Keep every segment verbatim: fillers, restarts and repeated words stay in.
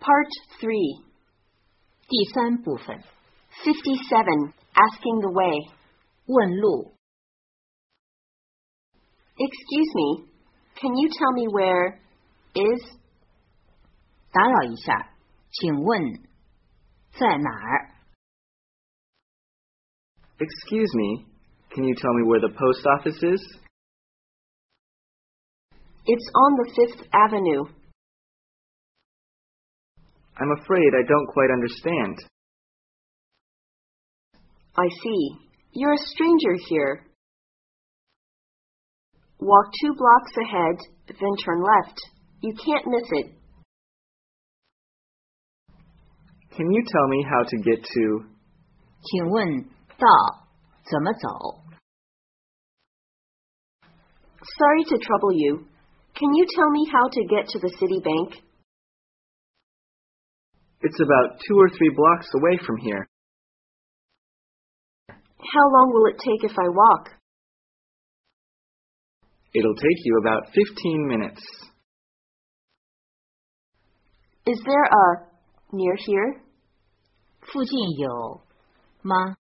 Part three. 第三部分 fifty-seven. Asking the way. 问路 Excuse me, can you tell me where is? 打扰一下，请问在哪儿 Excuse me, can you tell me where the post office is? It's on the Fifth Avenue. I'm afraid I don't quite understand. I see. You're a stranger here. Walk two blocks ahead, then turn left. You can't miss it. Can you tell me how to get to? 请问道怎么走 Sorry to trouble you. Can you tell me how to get to the City Bank? It's about two or three blocks away from here. How long will it take if I walk? It'll take you about fifteen minutes. Is there a near here? 附近有吗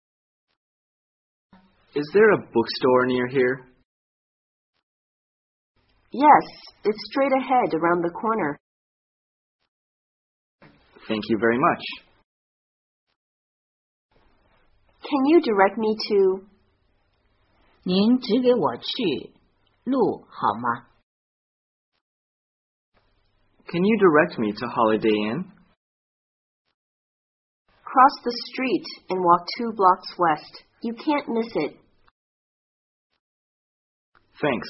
Is there a bookstore near here? Yes, it's straight ahead around the corner. Thank you very much. Can you direct me to? 您指给我去路好吗 Can you direct me to Holiday Inn? Cross the street and walk two blocks west. You can't miss it. Thanks.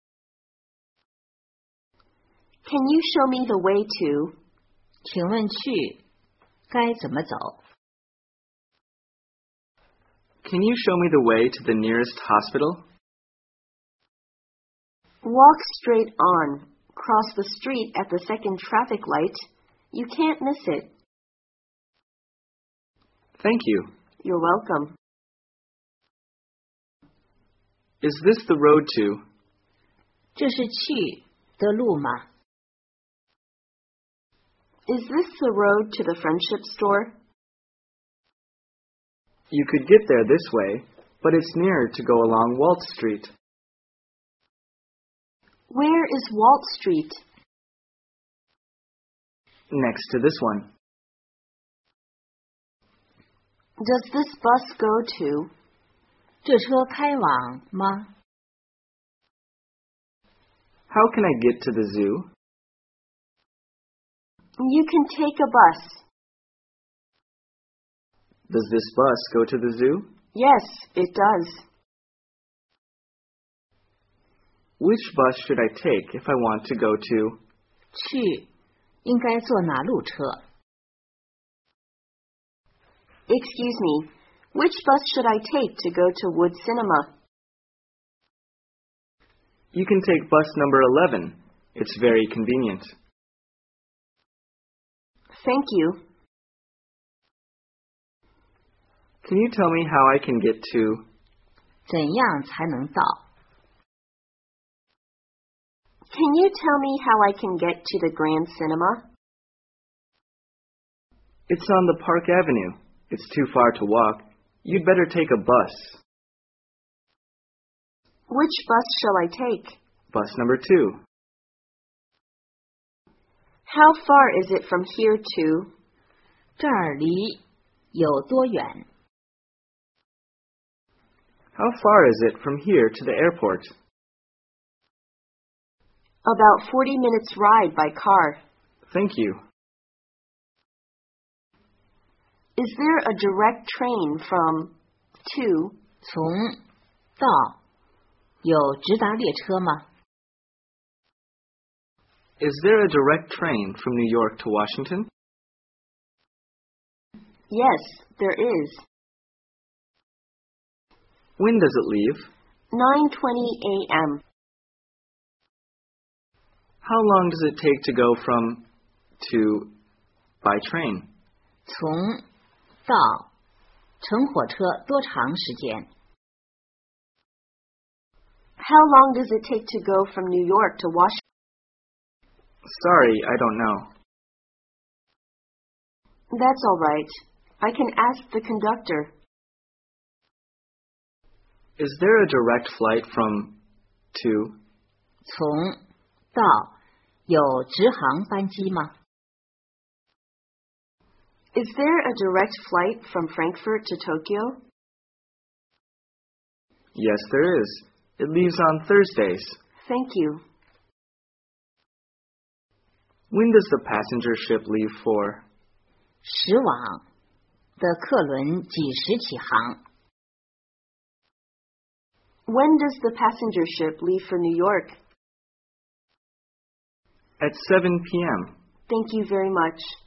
Can you show me the way to? 请问去该怎么走 Can you show me the way to the nearest hospital? Walk straight on. Cross the street at the second traffic light. You can't miss it. Thank you. You're welcome. Is this the road to? 这是去的路吗 Is this the road to the Friendship Store? You could get there this way, but it's nearer to go along Walt Street. Where is Walt Street? Next to this one. Does this bus go to? 这车开往吗 How can I get to the zoo? You can take a bus. Does this bus go to the zoo? Yes, it does. Which bus should I take if I want to go to? 去应该坐哪路车 Excuse me, which bus should I take to go to Wood Cinema? You can take bus number eleven. It's very convenient. Thank you. Can you tell me how I can get to? 怎样才能到 Can you tell me how I can get to the Grand Cinema? It's on the Park Avenue. It's too far to walk. You'd better take a bus. Which bus shall I take? Bus number two. How far is it from here to? 这儿离有多远 How far is it from here to the airport? About forty minutes ride by car. Thank you. Is there a direct train from to? 从到有直达列车吗 Is there a direct train from New York to Washington? Yes, there is. When does it leave? nine twenty a.m. How long does it take to go from to by train? 从到乘火车多长时间 How long does it take to go from New York to Washington? Sorry, I don't know. That's all right. I can ask the conductor. Is there a direct flight from to? 从到有直航班机吗？ Is there a direct flight from Frankfurt to Tokyo? Yes, there is. It leaves on Thursdays. Thank you. When does the passenger ship leave for? 驶往的客轮几时起航？ When does the passenger ship leave for New York? At seven p m Thank you very much.